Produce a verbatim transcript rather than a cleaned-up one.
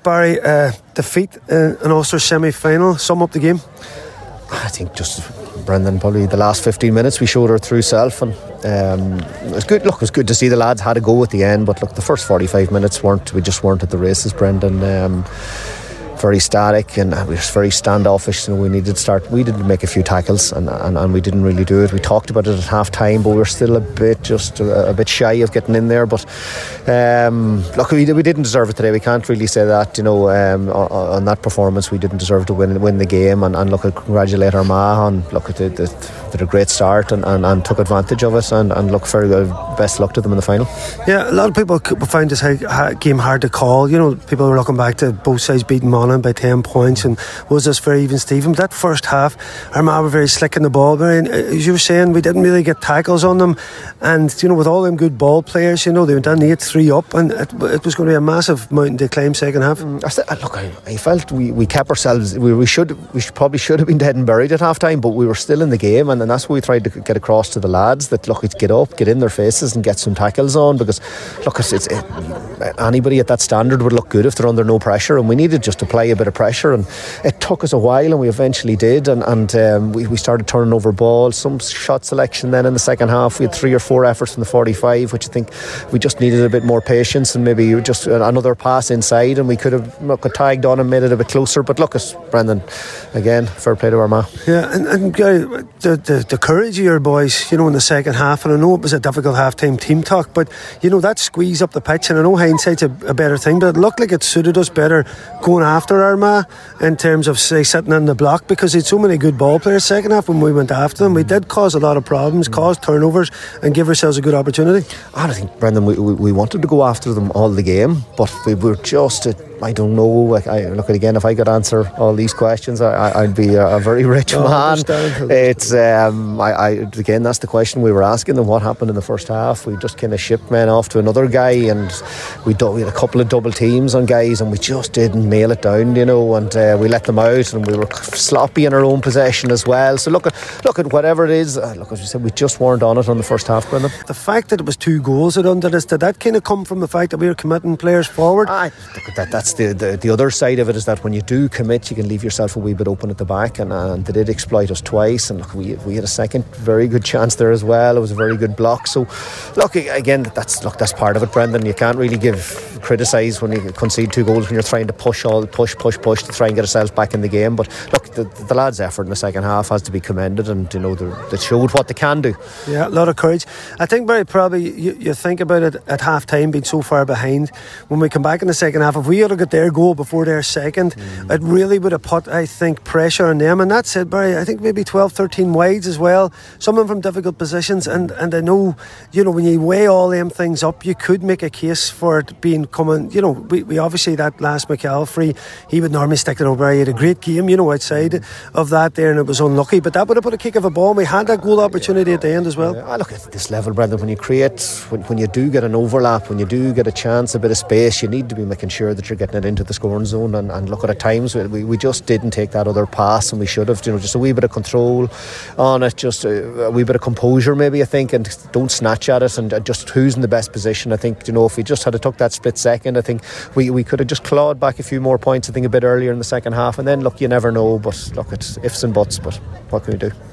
Barry, uh, defeat in an Ulster semi-final, sum up the game. I think just Brendan, probably the last fifteen minutes we showed our true self, and um, it was good. Look, it was good to see the lads had a go at the end, but look, the first forty-five minutes weren't. We just weren't at the races, Brendan. Um, very static, and we were very standoffish. You know, we needed to start. We did make a few tackles, and, and, and we didn't really do it. We talked about it at half time, but we were still a bit just a, a bit shy of getting in there. But um, look, we, we didn't deserve it today. We can't really say that. You know, um, on, on that performance, we didn't deserve to win win the game. And, and look, I congratulate Armagh on look at it. Did a great start and, and, and took advantage of it. And, and look, very good. Best luck to them in the final. Yeah, a lot of people found this game hard to call. You know, people were looking back to both sides beating Monaghan by ten points, and was this very even Stephen? But that first half, Armagh were very slick in the ball. Very, as you were saying, we didn't really get tackles on them, and you know, with all them good ball players, you know, they went down eight three up, and it, it was going to be a massive mountain to climb second half. Mm, I th- look, I, I felt we, we kept ourselves. We, we should we should, probably should have been dead and buried at half time, but we were still in the game, and, and that's what we tried to get across to the lads, that look, it's get up, get in their faces, and get some tackles on, because look, it's, it's it, anybody at that standard would look good if they're under no pressure, and we needed just to apply a bit of pressure. And it took us a while, and we eventually did, and, and um, we, we started turning over balls, some shot selection. Then in the second half we had three or four efforts from the forty-five, which I think we just needed a bit more patience, and maybe just another pass inside, and we could have look, tagged on and made it a bit closer. But look, it's Brendan, again, fair play to Armagh. Yeah, and, and uh, the, the, the courage of your boys, you know, in the second half, and I know it was a difficult half-time team talk, but you know, that squeeze up the pitch, and I know hindsight's a, a better thing, but it looked like it suited us better going after Armagh in terms of, say, sitting in the block, because it's so many good ball players second half. When we went after them, we did cause a lot of problems, mm. cause turnovers, and give ourselves a good opportunity. I think, Brendan, we, we, we wanted to go after them all the game, but we were just uh, I don't know, like, I, look, again, if I could answer all these questions, I, I'd be a, a very rich oh, man. It's um, I, I again, that's the question we were asking them. What happened in the first half? We just kind of shipped men off to another guy, and we, do, we had a couple of double teams on guys, and we just didn't nail it down, you know, and uh, we let them out, and we were sloppy in our own possession as well. So look at look at whatever it is, uh, look, as you said, we just weren't on it on the first half, Brendan. The fact that it was two goals that under this, did that kind of come from the fact that we were committing players forward? I, that, that's the, the the other side of it, is that when you do commit, you can leave yourself a wee bit open at the back, and, and they did exploit us twice, and look, we, we had a second very good chance there as well. It was a very good block. So look, again, that's look that's part of it, Brendan. You can't really give criticise when you concede two goals when you're trying to push all push push push to try and get ourselves back in the game. But look, the, the lads' effort in the second half has to be commended, and you know, they showed what they can do. Yeah, a lot of courage. I think very probably you, you think about it at half time being so far behind. When we come back in the second half, if we had got their goal before their second, mm. it really would have put, I think, pressure on them. And that's it, Barry. I think maybe twelve, thirteen wides as well, some of them from difficult positions, and, and I know, you know, when you weigh all them things up, you could make a case for it being coming, you know, we, we obviously, that last McAlfrey, he would normally stick it over. He had a great game, you know, outside of that there, and it was unlucky, but that would have put a kick of a ball, and we had that goal opportunity at the end as well. Yeah, look, at this level, Brendan, when you create, when, when you do get an overlap, when you do get a chance, a bit of space, you need to be making sure that you're getting it into the scoring zone, and, and look, at times we, we just didn't take that other pass, and we should have, you know, just a wee bit of control on it, just a, a wee bit of composure maybe, I think, and don't snatch at it, and just who's in the best position. I think, you know, if we just had took that split second, I think we, we could have just clawed back a few more points, I think, a bit earlier in the second half, and then look, you never know, but look, it's ifs and buts, but what can we do?